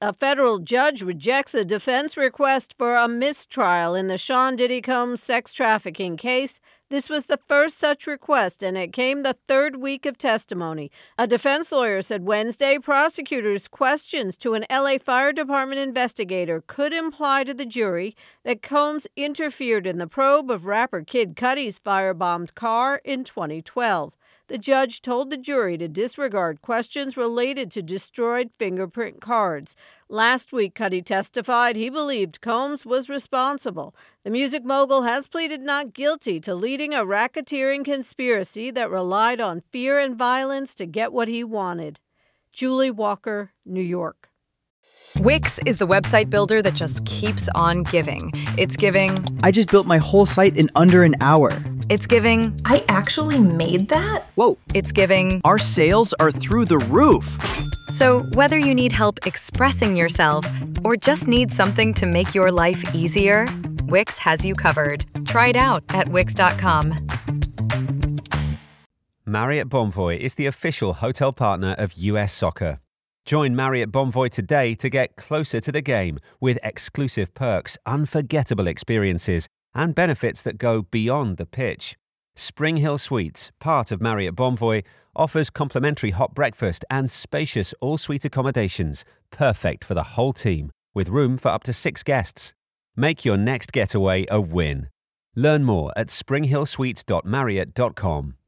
A federal judge rejects a defense request for a mistrial in the Sean Diddy Combs sex trafficking case. This was the first such request, and it came the third week of testimony. A defense lawyer said Wednesday prosecutors' questions to an LA Fire Department investigator could imply to the jury that Combs interfered in the probe of rapper Kid Cudi's firebombed car in 2012. The judge told the jury to disregard questions related to destroyed fingerprint cards. Last week, Cudi testified he believed Combs was responsible. The music mogul has pleaded not guilty to leading a racketeering conspiracy that relied on fear and violence to get what he wanted. Julie Walker, New York. Wix is the website builder that just keeps on giving. It's giving... I just built my whole site in under an hour. It's giving... I actually made that? Whoa. It's giving... Our sales are through the roof. So whether you need help expressing yourself or just need something to make your life easier, Wix has you covered. Try it out at Wix.com. Marriott Bonvoy is the official hotel partner of US Soccer. Join Marriott Bonvoy today to get closer to the game with exclusive perks, unforgettable experiences, and benefits that go beyond the pitch. Spring Hill Suites, part of Marriott Bonvoy, offers complimentary hot breakfast and spacious all-suite accommodations, perfect for the whole team, with room for up to 6 guests. Make your next getaway a win. Learn more at springhillsuites.marriott.com.